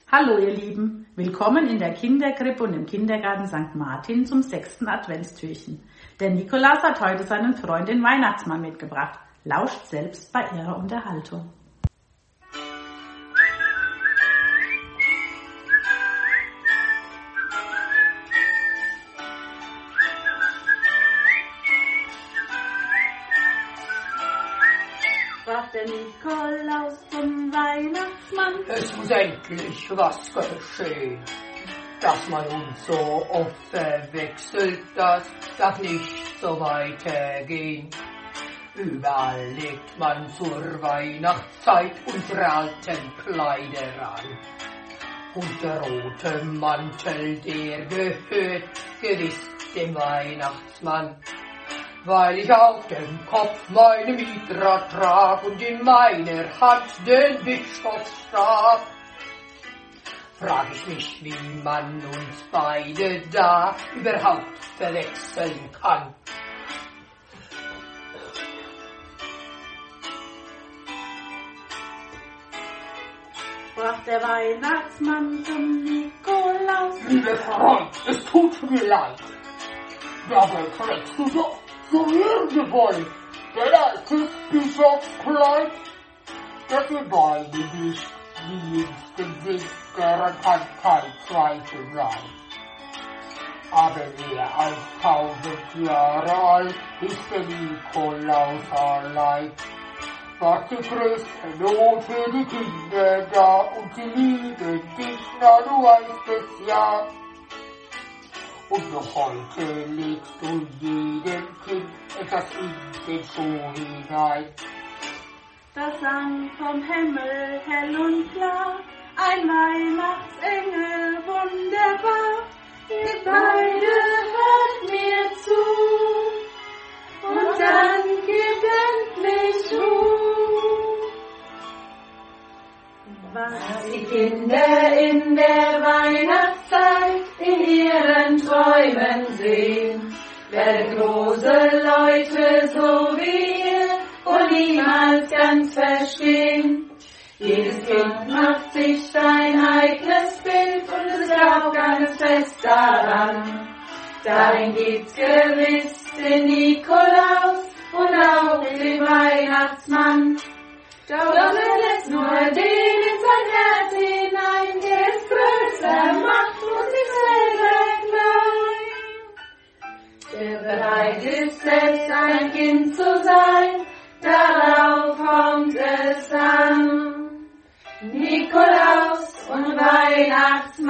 Hallo ihr Lieben, willkommen in der Kinderkrippe und im Kindergarten St. Martin zum 6. Adventstürchen. Der Nikolaus hat heute seinen Freund den Weihnachtsmann mitgebracht. Lauscht selbst bei ihrer Unterhaltung. Fragt der Nikolaus zum Weihnachtsmann: Es muss endlich was geschehen, dass man uns so oft verwechselt, das darf nicht so weitergehen. Überall legt man zur Weihnachtszeit unsere alten Kleider an. Und der rote Mantel, der gehört gewiss dem Weihnachtsmann. Weil ich auf dem Kopf meine Mitra trag und in meiner Hand den Bischofsstab, frag ich mich, wie man uns beide da überhaupt verwechseln kann. Sprach der Weihnachtsmann zum Nikolaus: Lieber Freund, es tut mir leid, dabei trägst du doch so irgendwann dein altes Bischofskleid, das wir beide nicht die Jüngsten sind, daran kann kein Zweifel sein. Aber mehr als 1000 Jahre alt ist der Nikolaus allein. Was die größte Not für die Kinder da und sie lieben dich, na du weißt es ja. Und noch heute legst du jedem Kind etwas in den Schuh hinein. Da sang vom Himmel hell und klar ein Weihnachtsengel wunderbar. Ihr beide hört mir zu und dann gibt endlich Ruhe. Was die Kinder in der Weihnachtszeit in ihren Träumen sehen, werden große Leute so wie ihr wohl niemals ganz verstehen. Jedes Kind macht sich sein eigenes Bild und es glaubt ganz fest daran. Darin gibt's gewiss den Nikolaus und auch den Weihnachtsmann. Doch wenn es nur den in sein Herz hinein, der es größer macht und sich selber klein. Der bereit ist, selbst ein Kind zu sein, darauf kommt es an. Nikolaus und Weihnachtsmann.